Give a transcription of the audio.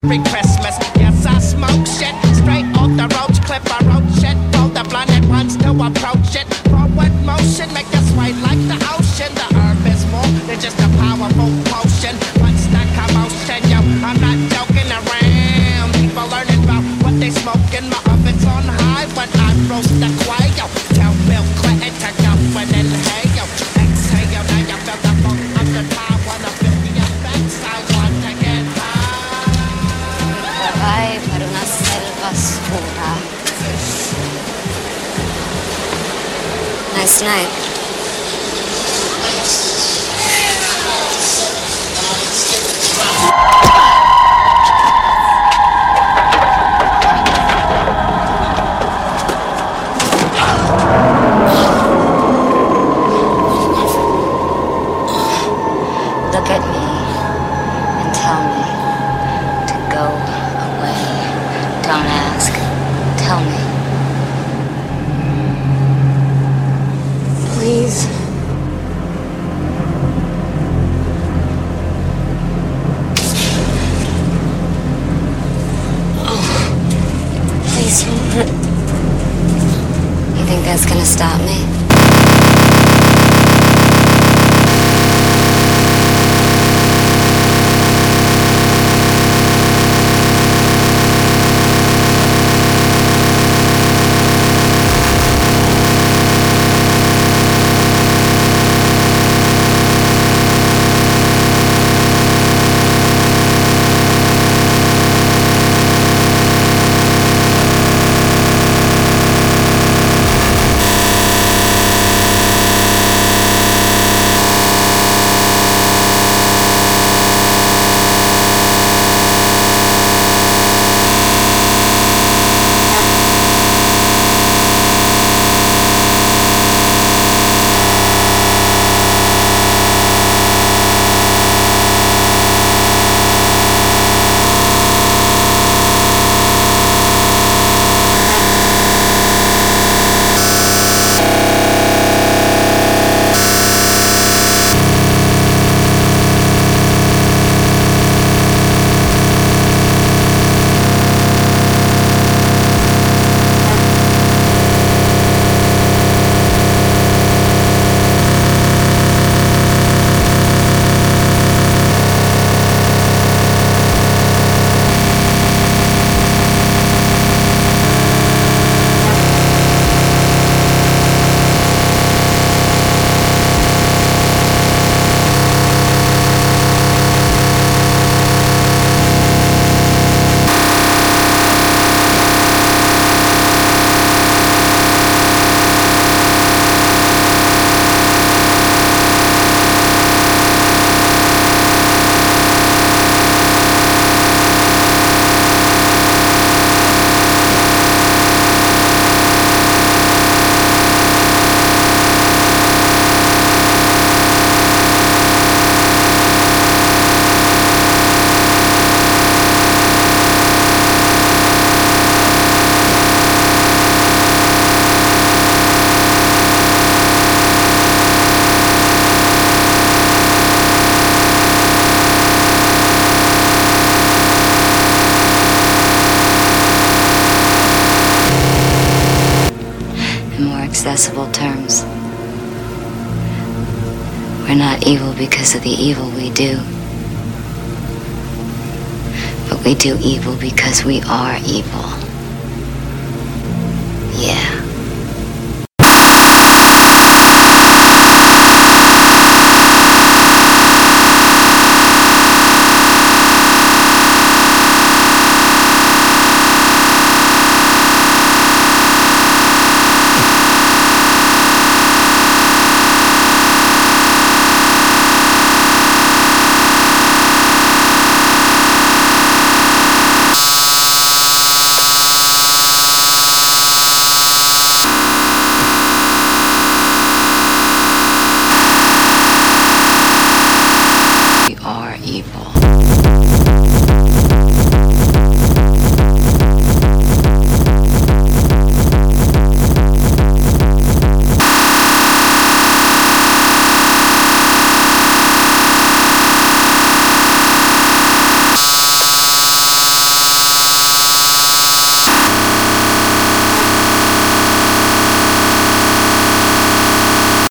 Merry Christmas. Yes, I smoke shit straight off the roach clip. I wrote shit for the blind that wants to approach it. Forward motion, make us sway like the ocean. The herb is more than just a powerful potion. What's that commotion, yo? I'm not joking around. People learning about what they smoking. My oven's on high when I roast the quail. Tell Bill Clinton to go and inhale. Exhale, now you feel the funk of the time. Wanna feel the effects, I want to get high. Vai per una selva scura. Nice night. Look at me and tell me to go away. Don't ask. Tell me. Please. Please. You think that's gonna stop me? Accessible terms. We're not evil because of the evil we do, but we do evil because we are evil.